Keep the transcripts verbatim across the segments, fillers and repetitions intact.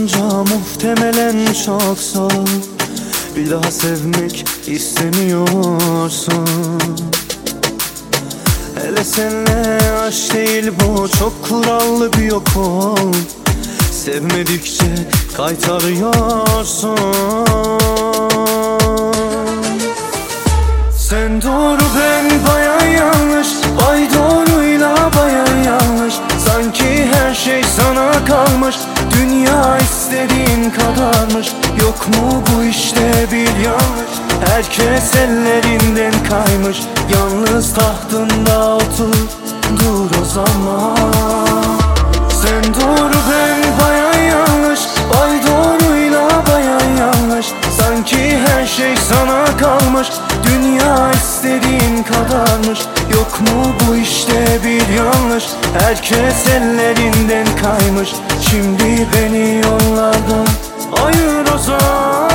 sorunca muhtemelen çok zor. Bir daha sevmek istemiyorsun. Hele senle aşk değil bu, çok kurallı bir okul. Sevmedikçe kaytarıyorsun. Sen doğru ben baya yanlış, ay doğruyla baya yanlış. Sanki her şey sana kalmış, dünya istediğin kadarmış. Yok mu bu işte bir yanlış, herkes ellerinden kaymış. Yalnız tahtında otur, dur o zaman. Sen doğru ben baya yanlış, ay doğruyla baya yanlış. Sanki her şey sana kalmış, dünya istediğin kadarmış. Yok mu bu işte bir yanlış, herkes ellerinden kaymış. Şimdi beni yollardan ayır o zaman.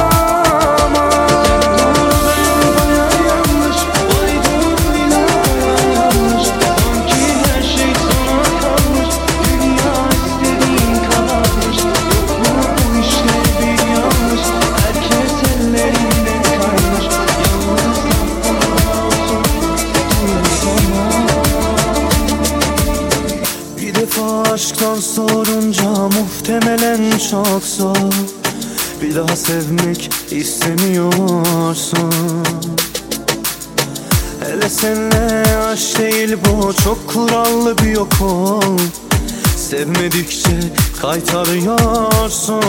Aşktan sorunca muhtemelen çok zor. Bir daha sevmek istemiyorsun. Hele senle aşk değil bu, çok kurallı bir okul. Sevmedikçe kaytarıyorsun.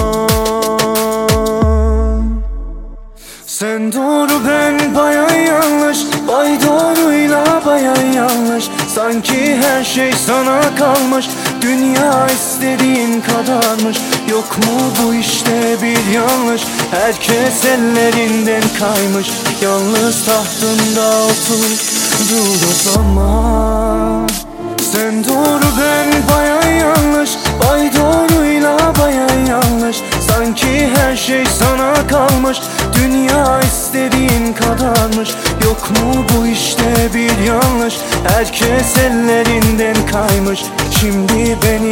Sen doğru ben baya yanlış, ay doğruyla baya yanlış. Sanki her şey sana kalmış, dünya istediğin kadarmış. Yok mu bu işte bir yanlış, herkes ellerinden kaymış. Yalnız tahtında otur, dur o zaman. Sen doğru ben baya yanlış, ay doğruyla baya yanlış. Sanki her şey sana kalmış, dünya istediğin kadarmış. Yok mu bu işte bir yanlış, herkes ellerinden kaymış. Şimdi beni